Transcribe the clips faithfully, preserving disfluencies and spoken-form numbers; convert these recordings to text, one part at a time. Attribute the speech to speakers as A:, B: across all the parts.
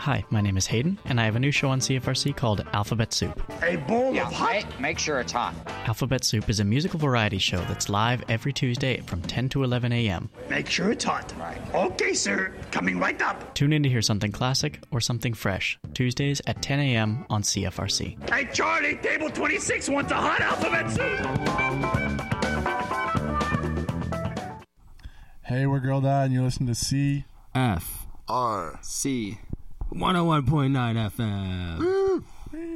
A: Hi, my name is Hayden, and I have a new show on C F R C called Alphabet Soup.
B: A bowl
C: yeah,
B: of hot...
C: Make, make sure it's hot.
A: Alphabet Soup is a musical variety show that's live every Tuesday from ten to eleven a.m.
B: Make sure it's hot.
C: Right.
B: Okay, sir. Coming right up.
A: Tune in to hear something classic or something fresh, Tuesdays at ten a.m. on C F R C.
B: Hey, Charlie, table twenty-six wants a hot Alphabet Soup.
D: Hey, we're Girl Die, and you listen to C
E: F
F: R
E: C one oh one point nine F M.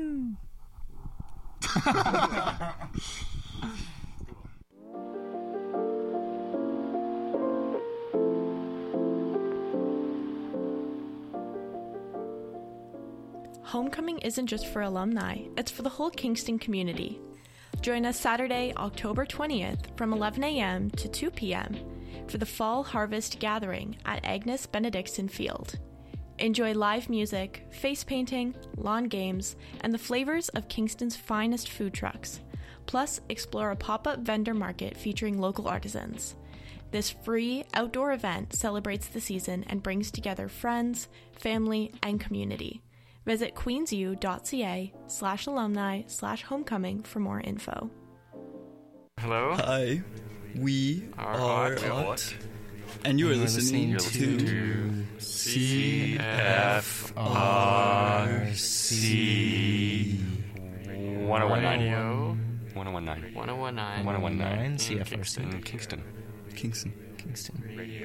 G: Homecoming isn't just for alumni, it's for the whole Kingston community. Join us Saturday, October twentieth from eleven a.m. to two p.m. for the Fall Harvest Gathering at Agnes Benedictson Field. Enjoy live music, face painting, lawn games, and the flavors of Kingston's finest food trucks. Plus, explore a pop-up vendor market featuring local artisans. This free outdoor event celebrates the season and brings together friends, family, and community. Visit queensu.ca slash alumni slash homecoming for more info.
H: Hello?
I: Hi, we
H: are,
I: are
H: Art.
I: And you are listening,
H: listening
I: to,
H: to C F R C one oh one nine. one oh one nine. one oh one nine.
I: one oh one nine
H: C F R C.
I: Kingston. Kingston. Kingston.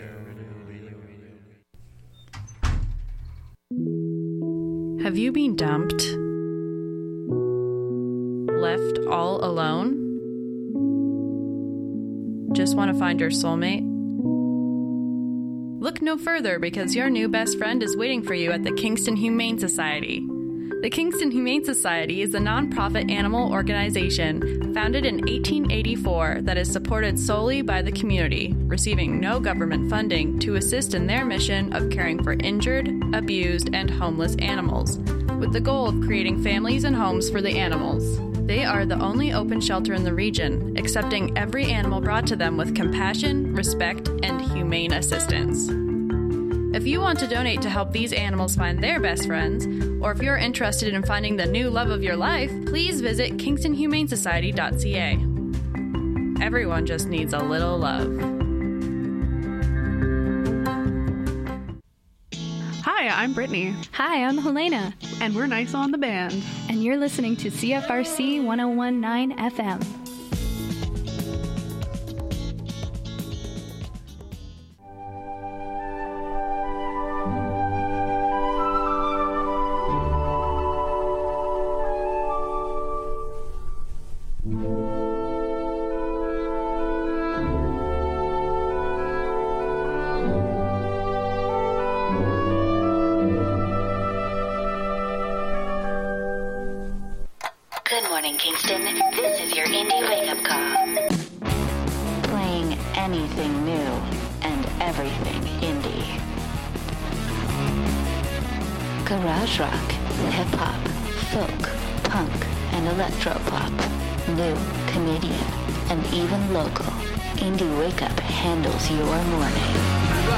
J: Have you been dumped? Left all alone? Just want to find your soulmate? Look no further, because your new best friend is waiting for you at the Kingston Humane Society. The Kingston Humane Society is a nonprofit animal organization founded in eighteen eighty-four that is supported solely by the community, receiving no government funding to assist in their mission of caring for injured, abused, and homeless animals, with the goal of creating families and homes for the animals. They are the only open shelter in the region, accepting every animal brought to them with compassion, respect, and humane assistance. If you want to donate to help these animals find their best friends, or if you're interested in finding the new love of your life, please visit kingston humane society dot c a. Everyone just needs a little love.
K: Hi, I'm Brittany.
L: Hi, I'm Helena.
K: And we're Nice on the Band.
L: And you're listening to C F R C one oh one point nine F M.
M: Good morning, Kingston. This is your indie wake-up call. Playing anything new and everything indie. Garage rock, hip-hop, folk, punk, and electro-pop. New, Canadian, and even local. Indie Wake-Up handles your morning.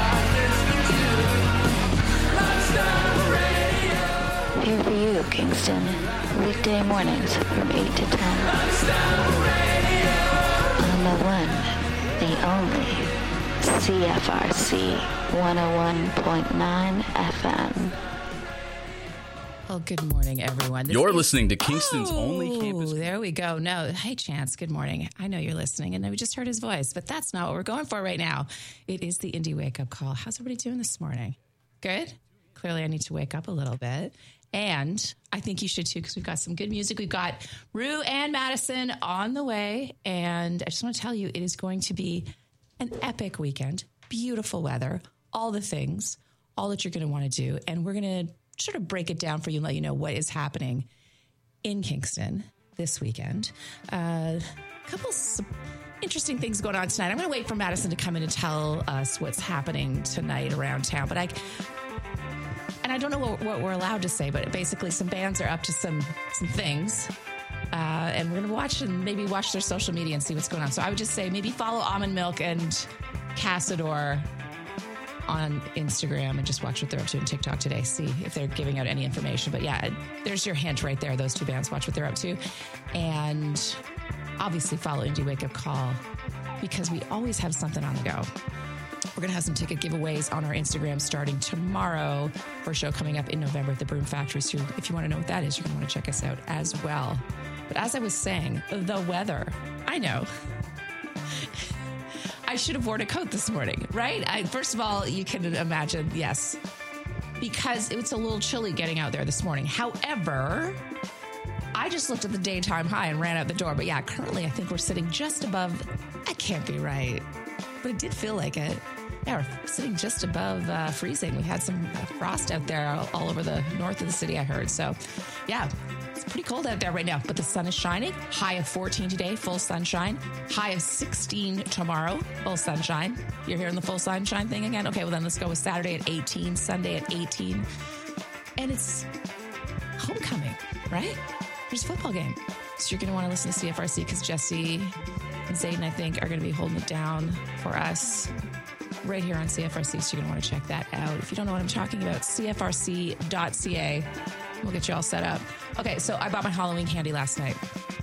M: Here for you, Kingston. Weekday mornings from eight to ten. On the one, the only, C F R C one oh one point nine F M.
N: Well, good morning, everyone. This
O: you're
N: is...
O: listening to Kingston's
N: oh,
O: only campus.
N: There we go. No, hey, Chance, good morning. I know you're listening, and we just heard his voice, but that's not what we're going for right now. It is the Indie Wake-Up Call. How's everybody doing this morning? Good? Clearly, I need to wake up a little bit. And I think you should too, because we've got some good music. We've got Rue and Madison on the way. And I just want to tell you, it is going to be an epic weekend. Beautiful weather, all the things, all that you're going to want to do. And we're going to sort of break it down for you and let you know what is happening in Kingston this weekend. Uh, a couple of interesting things going on tonight. I'm going to wait for Madison to come in and tell us what's happening tonight around town. But I... And I don't know what, what we're allowed to say, but basically some bands are up to some some things. Uh, and we're going to watch and maybe watch their social media and see what's going on. So I would just say maybe follow Almond Milk and Cassador on Instagram and just watch what they're up to on TikTok today. See if they're giving out any information. But yeah, there's your hint right there. Those two bands, watch what they're up to. And obviously follow Indie Wake Up Call because we always have something on the go. We're going to have some ticket giveaways on our Instagram starting tomorrow for a show coming up in November at the Broom Factory. So if you want to know what that is, you're going to want to check us out as well. But as I was saying, the weather, I know. I should have worn a coat this morning, right? I, first of all, you can imagine, yes, because it's a little chilly getting out there this morning. However, I just looked at the daytime high and ran out the door. But yeah, currently I think we're sitting just above, that can't be right, but it did feel like it. Yeah, we're sitting just above uh, freezing. We had some uh, frost out there all, all over the north of the city, I heard. So, yeah, it's pretty cold out there right now, but the sun is shining. High of fourteen today, full sunshine. High of sixteen tomorrow, full sunshine. You're hearing the full sunshine thing again? Okay, well then let's go with Saturday at eighteen, Sunday at eighteen. And it's homecoming, right? There's a football game. So you're going to want to listen to C F R C because Jesse and Zayden, I think, are going to be holding it down for us right here on C F R C, so you're going to want to check that out. If you don't know what I'm talking about, C F R C dot C A. We'll get you all set up. Okay, so I bought my Halloween candy last night.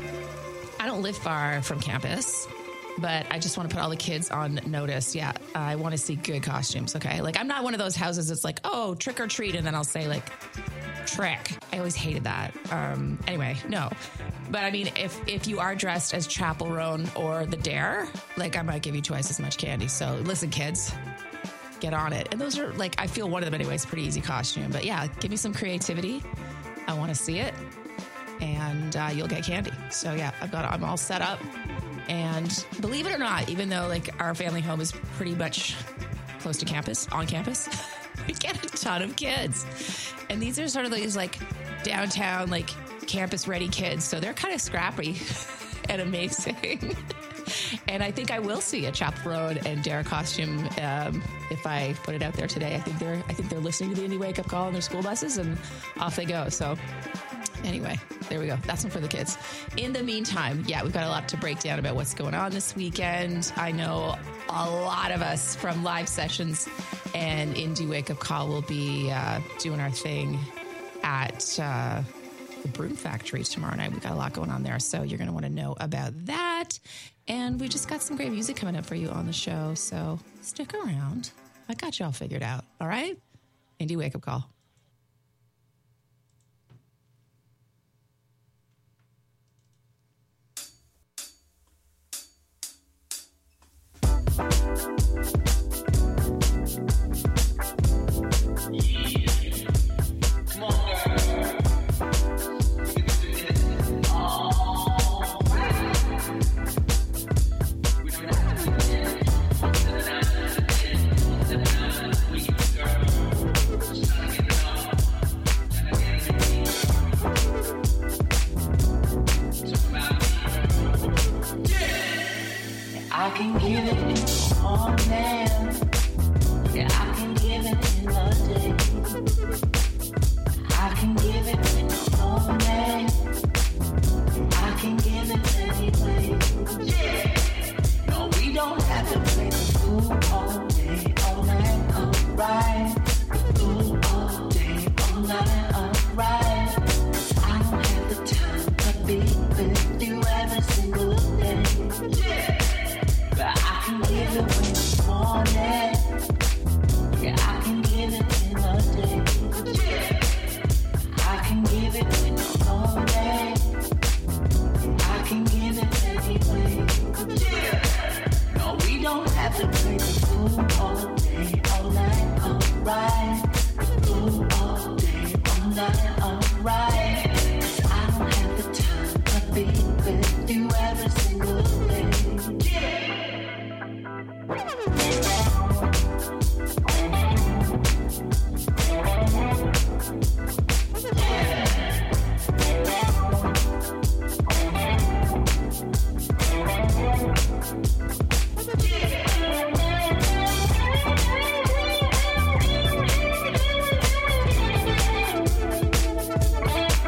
N: I don't live far from campus, but I just want to put all the kids on notice. Yeah, I want to see good costumes, okay? Like, I'm not one of those houses that's like, oh, trick or treat, and then I'll say, like, trick. I always hated that. Um, anyway, no. But I mean, if if you are dressed as Chapel Roan or the Dare, like, I might give you twice as much candy. So listen, kids, get on it. And those are, like, I feel one of them anyway is a pretty easy costume. But yeah, give me some creativity. I want to see it. And uh, you'll get candy. So yeah, I've got, I'm all set up. And believe it or not, even though like our family home is pretty much close to campus, on campus, we get a ton of kids. And these are sort of these like downtown, like campus ready kids. So they're kind of scrappy and amazing. And I think I will see a Chapel Roan and Dare costume um, if I put it out there today. I think they're I think they're listening to the Indie Wake Up Call on their school buses, and off they go. So anyway, there we go. That's one for the kids. In the meantime, yeah, we've got a lot to break down about what's going on this weekend. I know a lot of us from live sessions and Indie Wake Up Call will be uh, doing our thing at uh, the Broom Factory tomorrow night. We've got a lot going on there, so you're going to want to know about that. And we just got some great music coming up for you on the show, so stick around. I got you all figured out, all right? Indie Wake Up Call.
C: I can give it in the morning. Yeah, I can give it in the day. I can give it in the morning. I can give it anyway. Yeah. No, we don't have to play the fool all day, all night, alright. Fool all day, all night, alright. I don't have the time to be with you every single day. Yeah. But I can give it when it's morning. Yeah, I can give it in the day. Yeah. I can give it in the morning. I can give it anyway. Yeah. No, we don't have to play the fool all day, all night, alright. Fool all day, all night, alright. 'Cause I don't have the time to be with you every single day. Yeah. Yeah.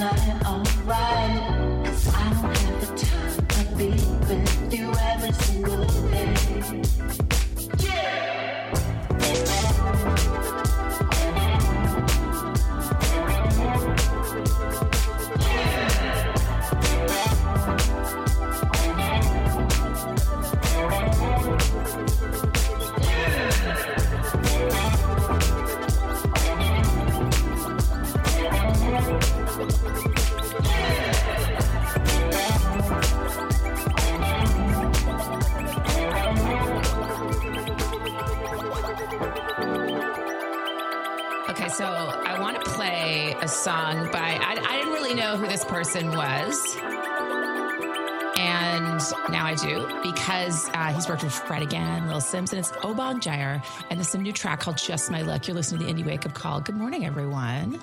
C: alright, alright. 'Cause I don't have the time to be with you every single day. Yeah!
N: Okay, so I want to play a song by, I, I didn't really know who this person was. And now I do, because uh, he's worked with Fred again, Lil Sims, and it's Obong Jair, and there's some new track called Just My Luck. You're listening to the Indie Wake Up Call. Good morning, everyone.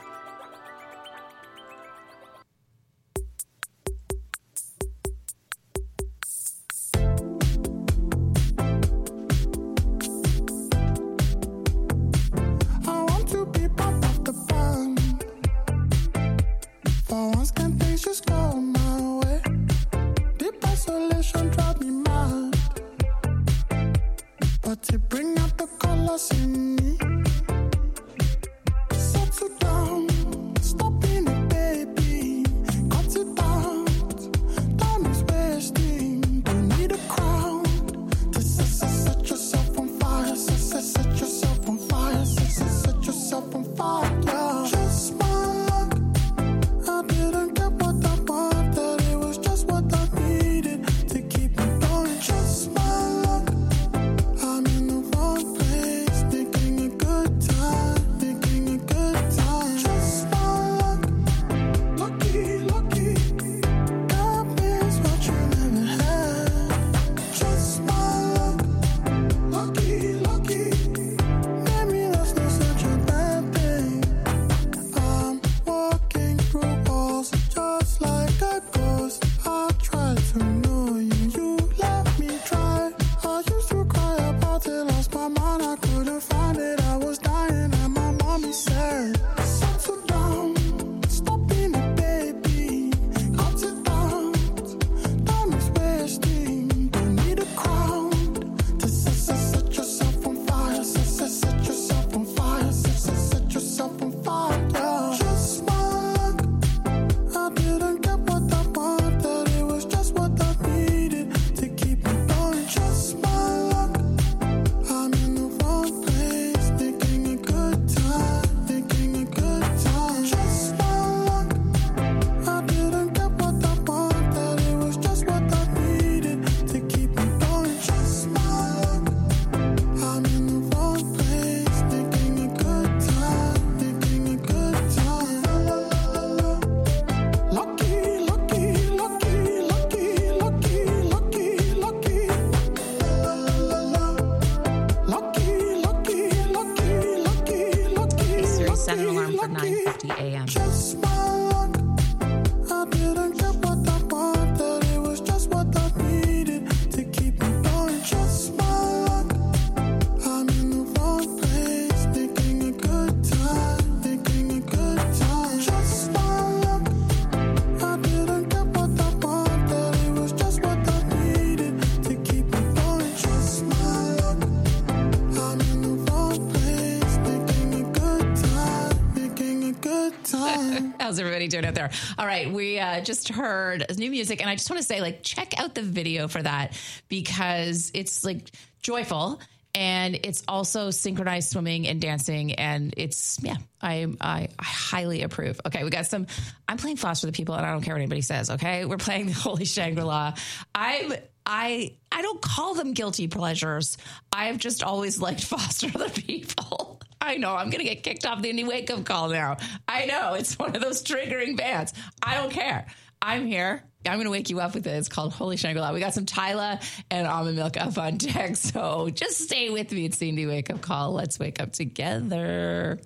N: How's everybody doing out there? All right, we uh, just heard new music, and I just want to say, like, check out the video for that, because it's like joyful, and it's also synchronized swimming and dancing, and it's yeah, I I, I highly approve. Okay, we got some. I'm playing Foster the People, and I don't care what anybody says. Okay, we're playing the Holy Shangri-La. I'm I I don't call them guilty pleasures. I've just always liked Foster the People. I know I'm going to get kicked off the Indie Wake Up Call now. I know it's one of those triggering bands. I don't care. I'm here. I'm going to wake you up with it. It's called Holy Shangri-La. We got some Tyla and Almond Milk up on deck. So just stay with me. It's the Indie Wake Up Call. Let's wake up together.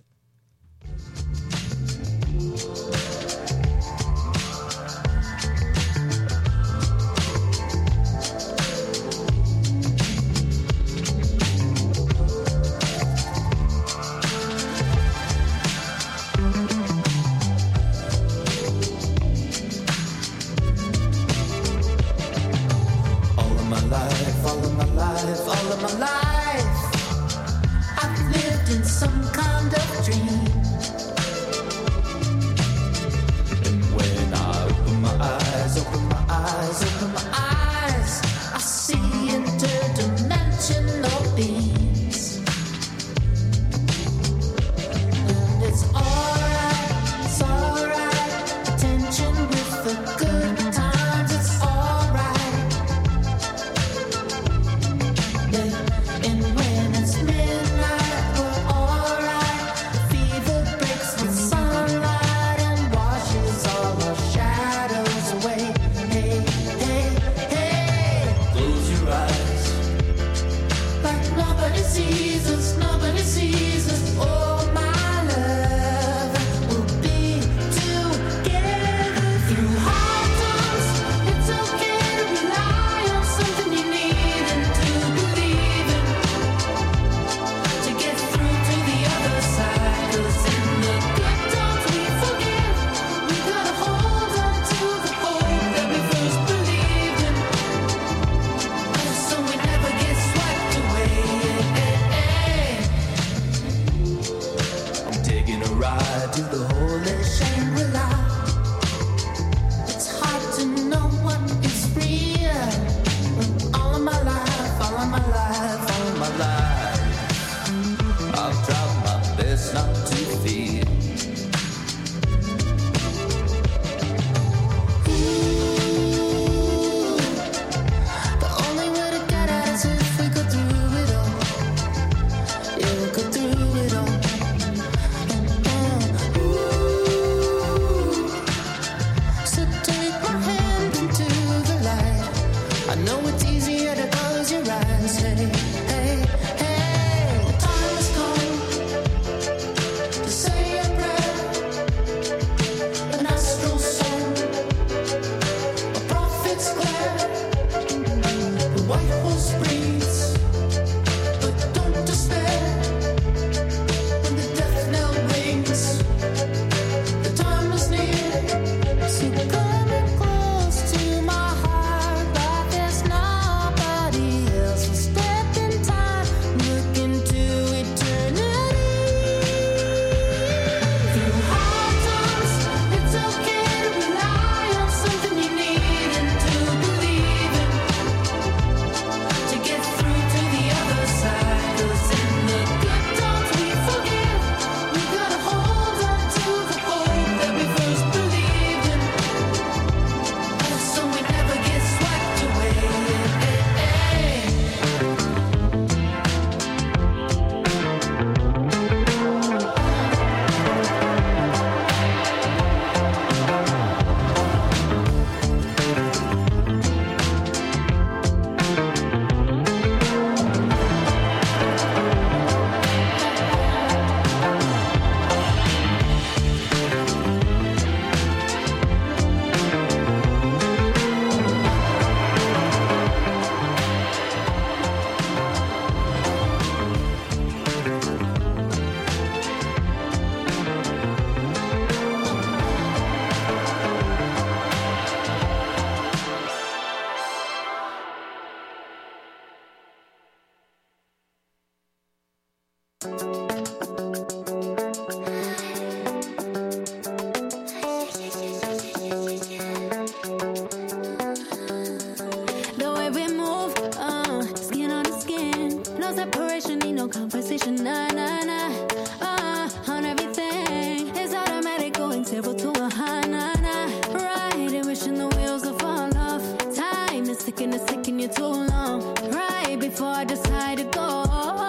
F: before I decide to go.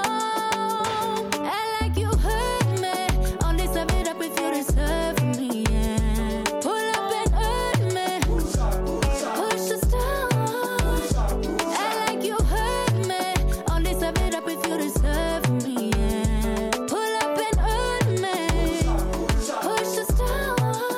F: Act like you heard me. Only serve it up if you deserve me. Yeah. Pull up and hurt me. Push us down. Act like you heard me. Only serve it up if you deserve me. Yeah. Pull up and hurt me. Push us down.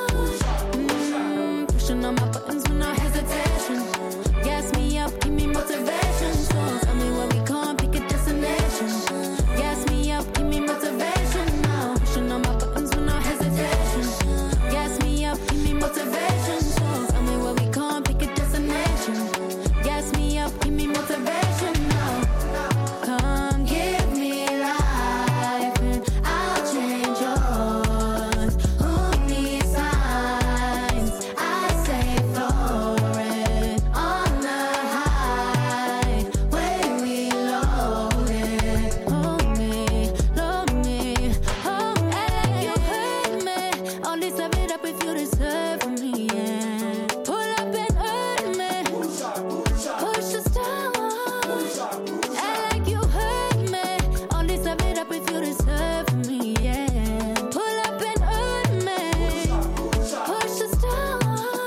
F: Mm, pushing on my buttons with no hesitation. Gas me up, give me motivation. So tell me where we come, pick a destination. Gas me up, give me motivation now. Pushing on my buttons with no hesitation. Gas me up, give me motivation. So tell me where we come, pick a destination. Gas me up, give me motivation now. Come give me life and I'll change yours. Who needs signs? I say florid on the highway we loaded. Hold me, load me, hold me. Act like you heard me. Only serve it up if you deserve me. Yeah. Pull up and hurt me. Push us down. Act like you heard me. Only serve it up if you deserve me. Yeah. Pull up and hurt me. Push us down.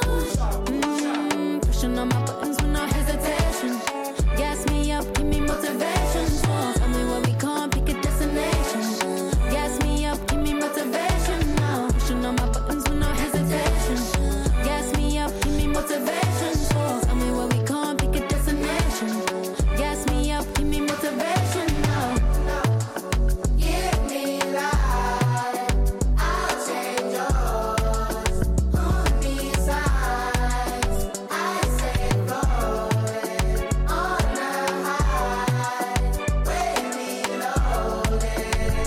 F: Mm, pushing on my buttons with no hesitation. Gas me up, give me motivation. So tell me where we come, pick a destination. Gas me up, give me motivation now. Pushing on my buttons with no hesitation. Gas me up, give me motivation. So tell me where we come, pick a destination. Gas me up, give me motivation now. Give me life, I'll change yours. Who needs signs? I say florid on the highway we loaded.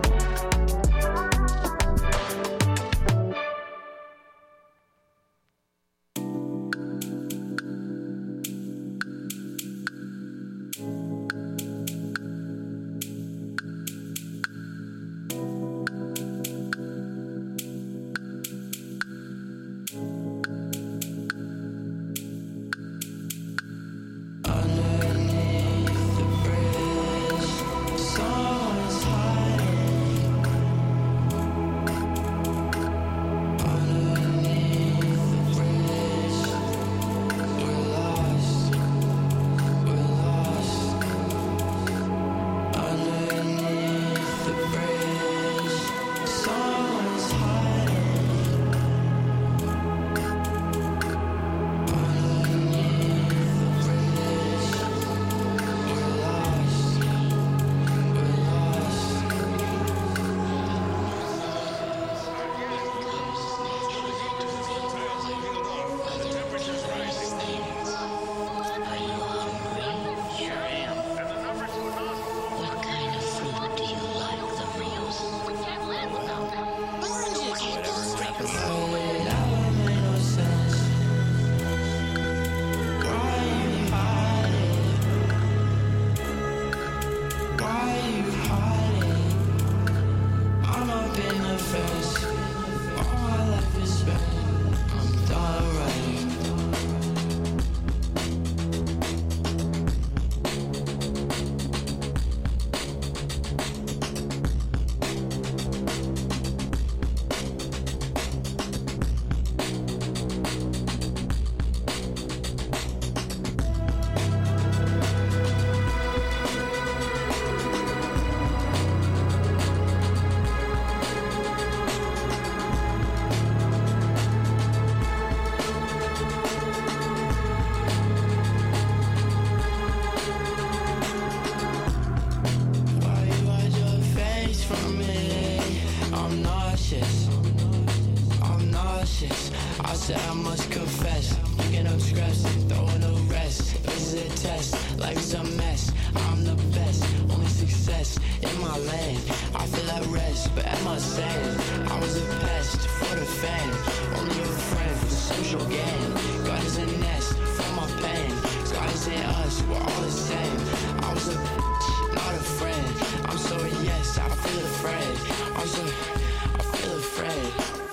O: I said I must confess, picking up scraps, throwing a rest. This is a test, life's a mess. I'm the best, only success in my lane. I feel at rest, but am I sane? I was a pest for the fame, only a friend for social gain. God is a nest for my pain. God is in us, we're all the same. I was a bitch, not a friend. I'm so yes, I feel afraid. I'm so, I feel afraid.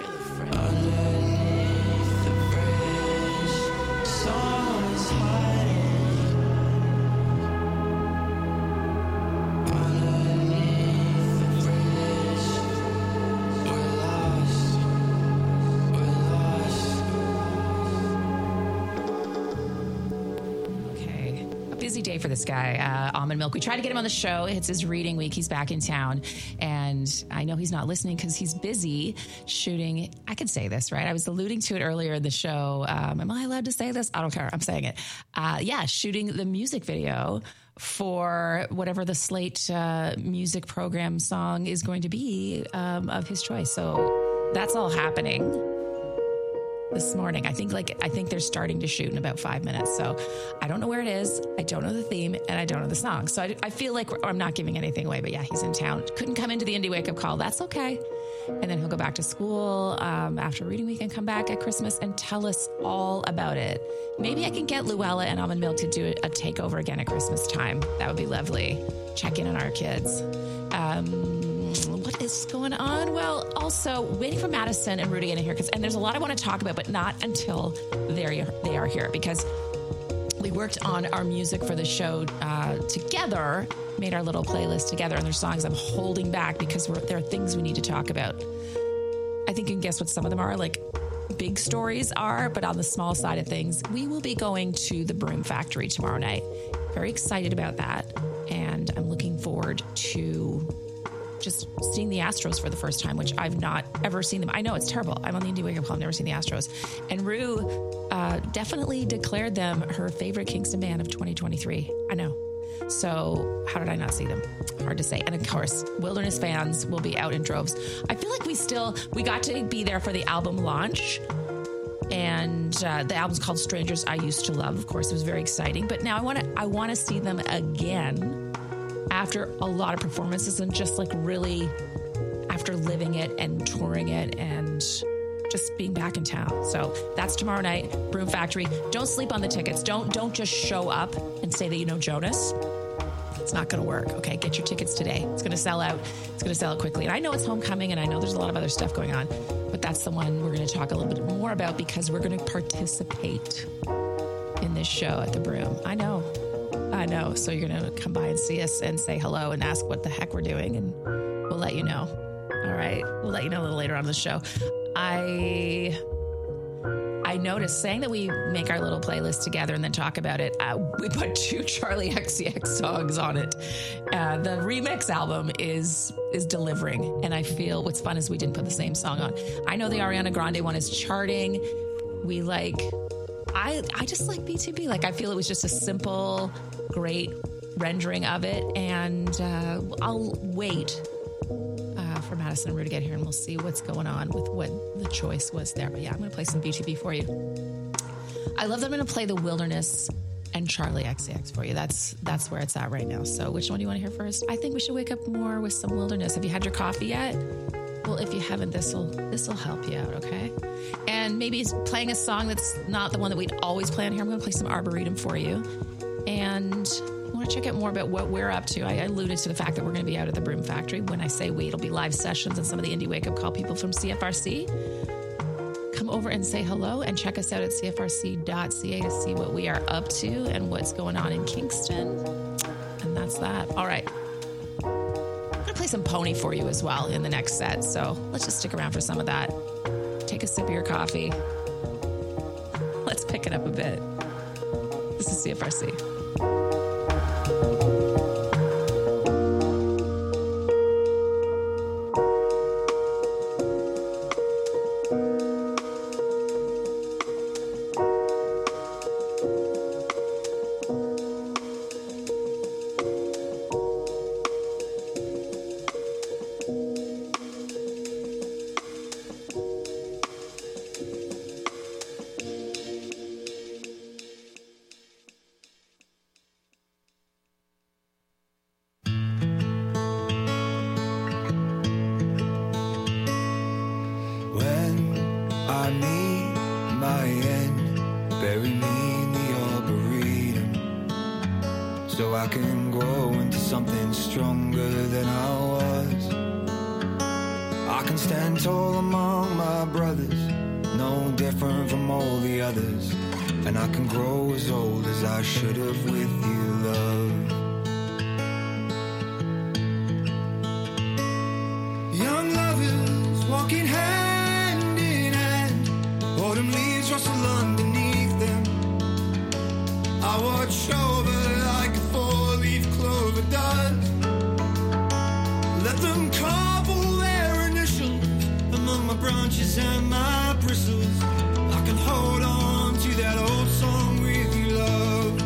O: Underneath the bridge, someone's hiding.
N: busy day for this guy, uh, Almond Milk. We tried to get him on the show. It's his reading week. He's back in town. And I know he's not listening because he's busy shooting. I could say this, right? I was alluding to it earlier in the show. Um, am I allowed to say this? I don't care. I'm saying it. Uh, yeah, shooting the music video for whatever the Slate uh, music program song is going to be um, of his choice. So that's all happening this morning. I think like I think they're starting to shoot in about five minutes. So I don't know where it is. I don't know the theme and I don't know the song. So I, I feel like we're, I'm not giving anything away, but yeah, he's in town. Couldn't come into the Indie Wake Up Call. That's okay. And then he'll go back to school um, after reading week and come back at Christmas and tell us all about it. Maybe I can get Luella and Almond Milk to do a takeover again at Christmas time. That would be lovely. Check in on our kids. Um, what is going on? Well, also waiting for Madison and Rudy in here, because and there's a lot I want to talk about, but not until they they are here, because we worked on our music for the show uh, together, made our little playlist together, and there's songs I'm holding back because we're, there are things we need to talk about. I think you can guess what some of them are, like big stories are, but on the small side of things, we will be going to the Broom Factory tomorrow night. Very excited about that, and I'm looking forward to just seeing the Astros for the first time, which I've not ever seen them. I know it's terrible. I'm on the Indie Wake Up Call. I've never seen the Astros. And Rue uh, definitely declared them her favorite Kingston band of twenty twenty-three. I know. So how did I not see them? Hard to say. And of course, Wilderness fans will be out in droves. I feel like we still, we got to be there for the album launch. And uh, the album's called Strangers I Used to Love. Of course, it was very exciting. But now I want to, I want to see them again after a lot of performances and just like really after living it and touring it and just being back in town. So that's tomorrow night, Broom Factory. Don't sleep on the tickets. Don't don't just show up and say that you know Jonas. It's not going to work. Okay, get your tickets today. It's going to sell out. It's going to sell out quickly. And I know it's homecoming and I know there's a lot of other stuff going on, but that's the one we're going to talk a little bit more about because we're going to participate in this show at the Broom. I know. I know. So you're going to come by and see us and say hello and ask what the heck we're doing, and we'll let you know. All right. We'll let you know a little later on in the show. I I noticed, saying that we make our little playlist together and then talk about it, uh, we put two Charlie X C X songs on it. Uh, the remix album is is delivering, and I feel what's fun is we didn't put the same song on. I know the Ariana Grande one is charting. We like... I, I just like B two B. Like, I feel it was just a simple, great rendering of it. And uh, I'll wait uh, for Madison and Rue to get here, and we'll see what's going on with what the choice was there. But yeah, I'm going to play some B two B for you. I love that I'm going to play the Wilderness and Charlie X C X for you. That's that's where it's at right now. So which one do you want to hear first? I think we should wake up more with some Wilderness. Have you had your coffee yet? Well, if you haven't, this will this will help you out, okay? And maybe it's playing a song that's not the one that we'd always play on here. I'm going to play some Arboretum for you. And I want to check out more about what we're up to. I alluded to the fact that we're going to be out at the Broom Factory. When I say we, it'll be live sessions and some of the Indie Wake Up Call people from C F R C. Come over and say hello and check us out at C F R C dot C A to see what we are up to and what's going on in Kingston. And that's that. All right. Play some Pony for you as well in the next set, so let's just stick around for some of that. Take a sip of your coffee. Let's pick it up a bit. This is C F R C.
P: London underneath them. I watch over like hairs and my bristles, I can hold on to that old song with you, love.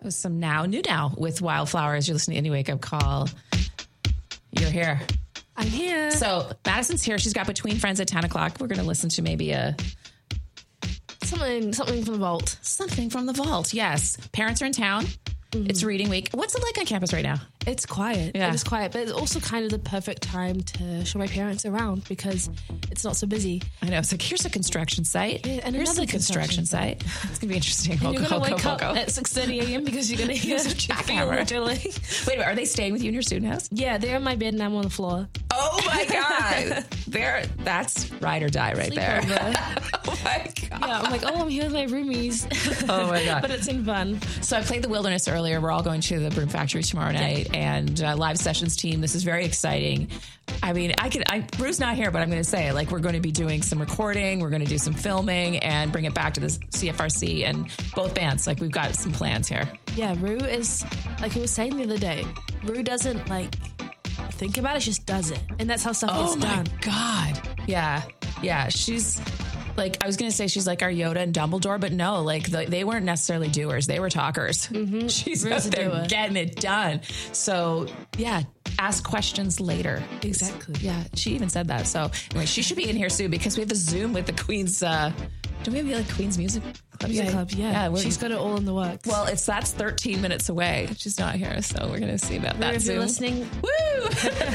N: was some now, new now with Wildflowers. You're listening to Indie Wake Up Call. You're here.
Q: I'm here.
N: So Madison's here. She's got Between Friends at ten o'clock. We're going to listen to maybe a...
Q: Something, something from the vault.
N: Something from the vault, yes. Parents are in town. Mm-hmm. It's reading week. What's it like on campus right now?
Q: It's quiet.
N: Yeah.
Q: It is quiet, but it's also kind of the perfect time to show my parents around because it's not so busy.
N: I know. It's like, here's a construction site.
Q: Yeah, and
N: here's
Q: another
N: a construction, construction site. site. It's going to be interesting.
Q: And
N: we'll
Q: you're
N: go,
Q: going to wake
N: go,
Q: up
N: go.
Q: at six thirty a.m. because you're going to hear
N: a jackhammer. Wait a minute. Are they staying with you in your student house?
Q: Yeah, they're in my bed and I'm on the floor.
N: Oh my God. They're, that's ride or die right
Q: Sleep
N: there.
Q: oh my God. Yeah, I'm like, oh, I'm here with my roomies.
N: Oh my God.
Q: But it's in fun.
N: So I played The Wilderness earlier. We're all going to the Broom Factory tomorrow night and uh, live sessions team. This is very exciting. I mean, I could, I, Rue's not here, but I'm going to say, like, we're going to be doing some recording. We're going to do some filming and bring it back to the C F R C and both bands. Like, we've got some plans here.
Q: Yeah, Rue is, like I was saying the other day, Rue doesn't, like, think about it, she just does it. And that's how stuff
N: oh
Q: gets done.
N: Oh my God. Yeah. Yeah. She's like, I was going to say she's like our Yoda and Dumbledore, but no, like the, they weren't necessarily doers. They were talkers.
Q: Mm-hmm.
N: She's
Q: Rue's
N: out there
Q: doer.
N: getting it done. So yeah, ask questions later.
Q: Exactly.
N: Yeah. She even said that. So anyway, she should be in here soon because we have a Zoom with the Queen's, uh, do we have like Queen's Music Club?
Q: Music Club, yeah.
N: yeah
Q: She's got it all in the works.
N: Well, it's that's thirteen minutes away. She's not here, so we're going to see about
Q: Rue,
N: that
Q: if
N: Zoom.
Q: you're listening,
N: woo!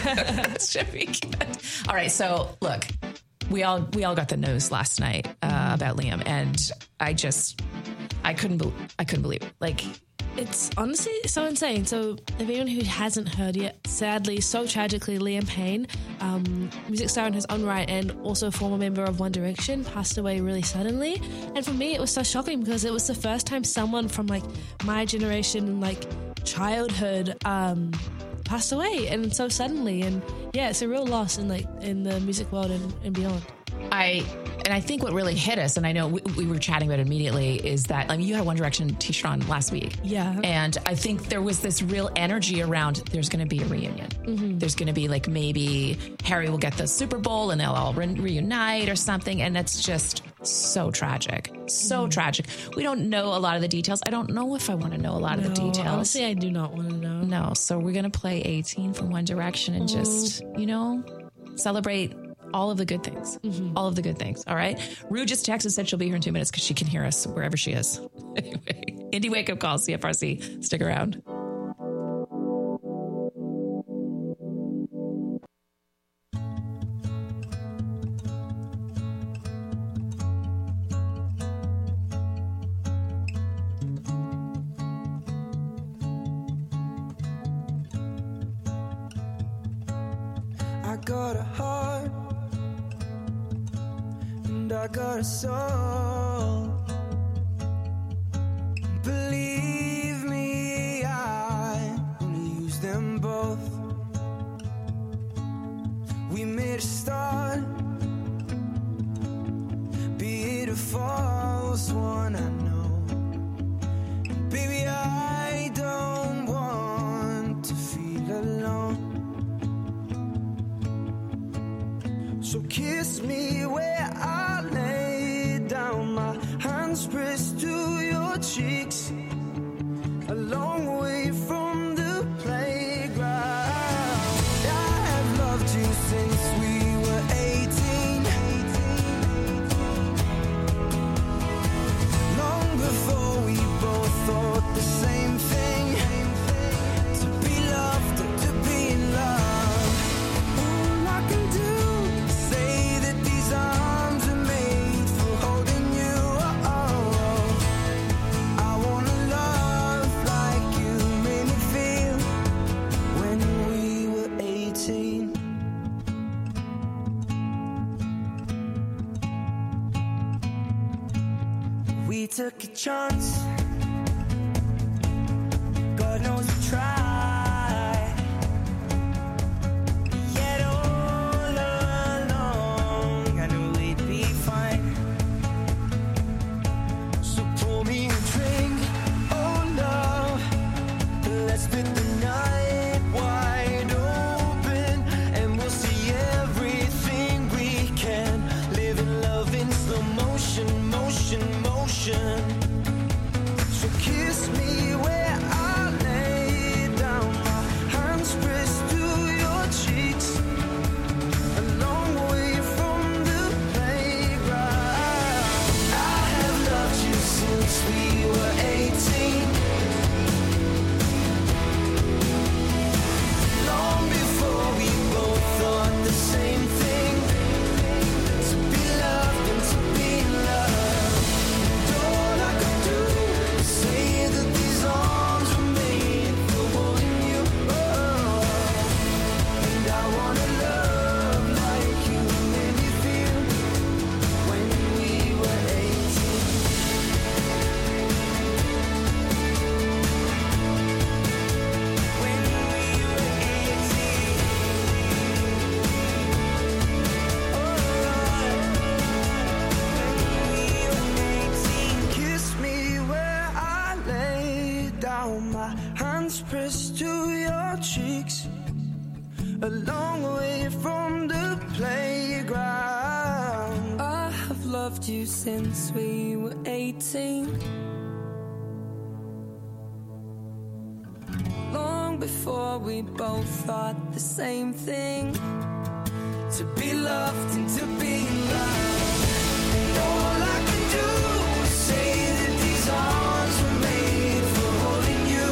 N: Should be good. All right, so look, we all we all got the news last night uh, about Liam, and I just I couldn't be, I couldn't believe it. Like,
Q: it's honestly so insane. So if anyone who hasn't heard yet, sadly, so tragically, Liam Payne, um, music star in his own right and also a former member of One Direction, passed away really suddenly. And for me, it was so shocking because it was the first time someone from like my generation, like childhood, um, passed away, and so suddenly. And yeah, it's a real loss in like in the music world and, and beyond.
N: I and I think what really hit us, and I know we, we were chatting about it immediately, is that I mean, you had a One Direction t-shirt on last week.
Q: Yeah.
N: And I think there was this real energy around there's going to be a reunion.
Q: Mm-hmm.
N: There's going to be like maybe Harry will get the Super Bowl and they'll all re- reunite or something. And that's just so tragic. So
Q: Mm-hmm.
N: tragic. We don't know a lot of the details. I don't know if I want to know a lot
Q: no,
N: of the details.
Q: Honestly, I do not want to know.
N: No. So we're going to play eighteen from One Direction and
Q: Mm-hmm.
N: just, you know, celebrate all of the good things.
Q: Mm-hmm.
N: All of the good things. All right. Rue just texted, said she'll be here in two minutes because she can hear us wherever she is. Anyway, Indie Wake Up Call, C F R C. Stick around.
P: I got a heart and I got a soul. Believe me, I wanna use them both. We made a start, be it a false one, I know. Baby, I don't want to feel alone. So kiss me where I lay down, my hands pressed to your cheeks, a long way from the playground. I have loved you since we were eighteen, long before we both thought the same thing, to be loved and to be in love. All I can do is say that these arms are made for holding you. Oh, I wanna love like you made me feel when we were eighteen. We took a chance, God knows we tried. Yet all along I knew we'd be fine. So pour me a drink, oh no, let's split the night wide open, and we'll see everything we can. Live in love in slow motion, motion, motion. down, my hands pressed to your cheeks, a long way from the playground. I have loved you since we were eighteen, long before we both thought the same thing, to be loved and to be loved. And all I can do is say that these arms were made for holding you,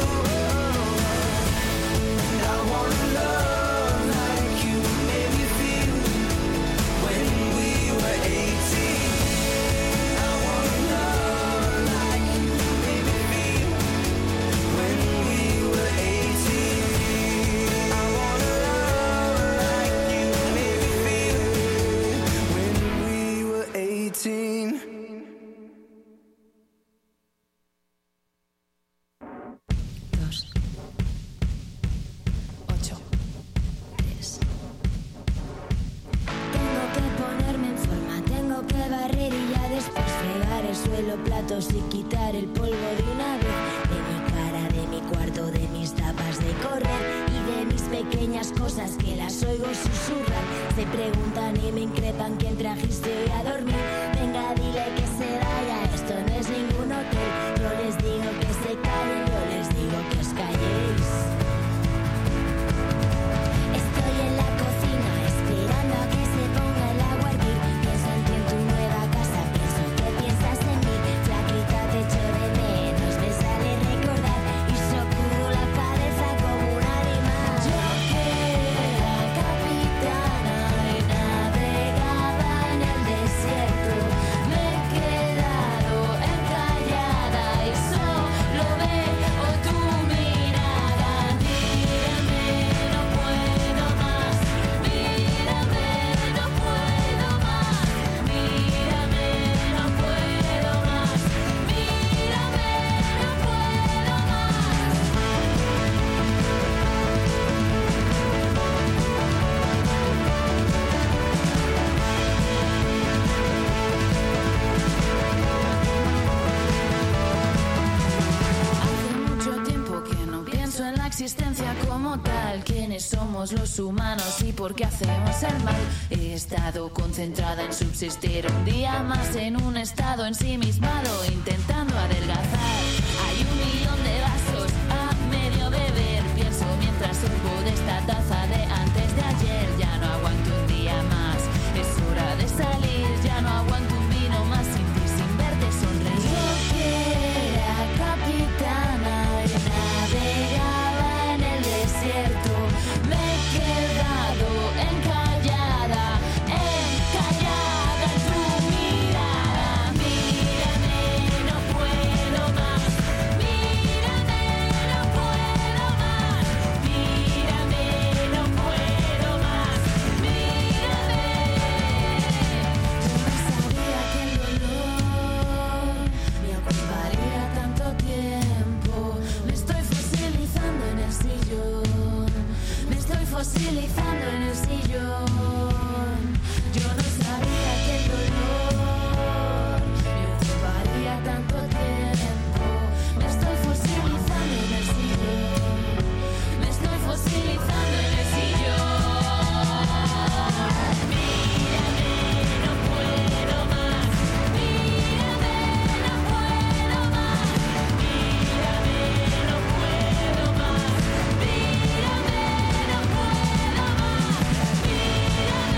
P: and I wanna love like you made me feel when we were eighteen. I wanna love like you made me feel when we were eighteen. I wanna love like you made me feel when we were eighteen.
F: Tengo que ponerme en forma, tengo que barrer y ya después fregar el suelo, platos y quitar el polvo de una vez. De mi cara, de mi cuarto, de mis tapas de correr y de mis pequeñas cosas que las oigo susurrar. Se preguntan y me increpan quién trajiste hoy a dormir. Venga, dile que se vaya, esto no es ningún hotel. Yo les digo que se callen, yo les digo que os calléis. Estoy en la cocina esperando a que se ponga el agua a hervir. Pienso en ti en tu nueva casa, pienso que piensas en mí. Flaquita te echo de menos, me sale recordar y sacudo la cabeza como un animal. Yo que era capitana y navegaba en el desierto, me he quedado encallada y solo veo tu mirada. Mírame, no puedo más, mírame, no puedo más, mírame, no puedo más, mírame, no puedo Hace mucho tiempo que no pienso en la existencia como tal, quiénes somos los humanos y por qué hacemos el mal. He estado concentrada en subsistir un día más en un estado ensimismado, intentando adelgazar. Hay un millón de vasos a medio beber, pienso mientras sirvo de esta taza de antes de ayer. Ya no aguanto un día más, es hora de salir, ya no aguanto un vino más sin ti, sin verte sonreír. Yo que era capitana y navegaba en el desierto, me he quedado encallada, encallada en tu mirada. Mírame, no puedo más, mírame, no puedo más, mírame, no puedo más, mírame. Yo no sabía que el dolor me ocuparía tanto tiempo. Me estoy fosilizando en el sillón, me estoy fosilizando en el sillón. Yo no sabía que el dolor me ocuparía tanto tiempo. Me estoy fosilizando en el sillón, me estoy fosilizando en el sillón. Mírame, no puedo más, mírame, no puedo más, mírame, no puedo más, mírame, no puedo más, mírame.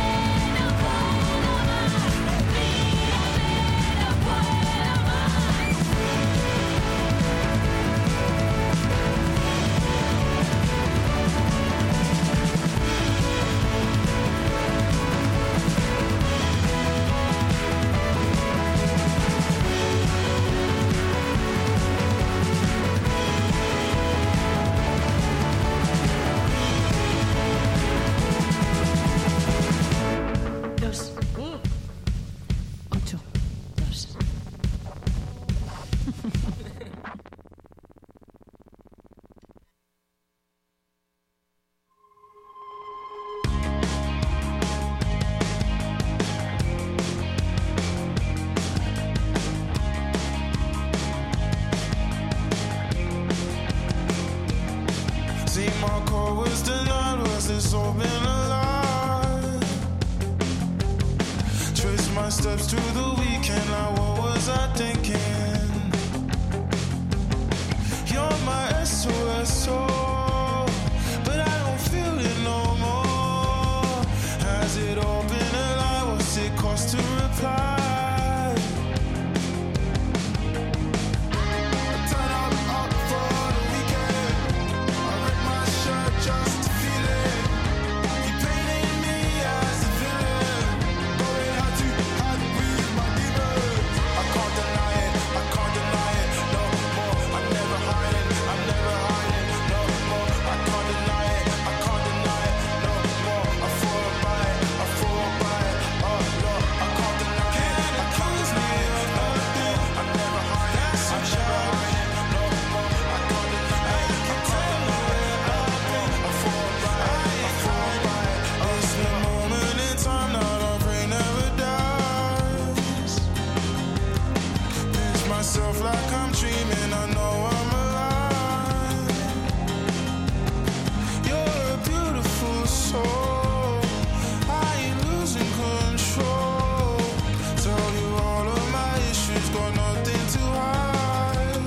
P: See, my call was denied. Was this all been a lie? Trace my steps to the weekend. Now what was I thinking? You're my S O S, oh, but I don't feel it no more. Has it all been a lie? What's it cost to reply? Like I'm dreaming, I know I'm alive. You're a beautiful soul, I ain't losing control. Tell you all of my issues, got nothing to hide.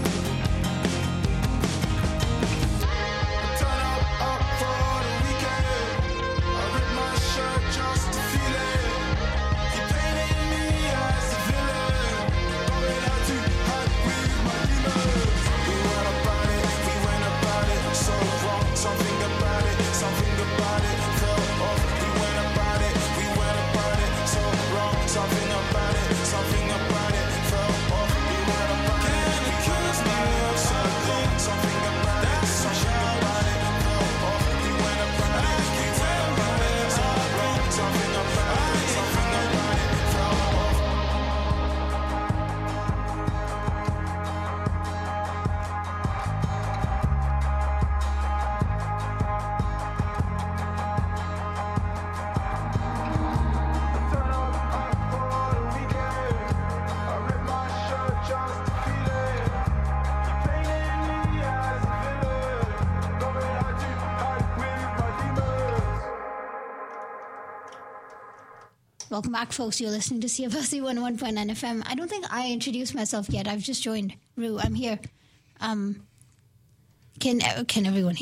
P: Turn up, up for the weekend. I rip my shirt just to feel it. You painted me as a villain, going out to hide. We went about it, we went about it, so wrong, something about it, something about it, fell off. We went about it, we went about it, so wrong, something about it, something about it, fell off. We went about it, we went about it, so wrong, something about it, something about it, fell off. We went about it, we went about it, so wrong, something about it, something about it, fell off.
R: Welcome back, folks. You're listening to C F R C one oh one point nine F M. I don't think I introduced myself yet. I've just joined. Rue, I'm here. Um, can can everyone hear?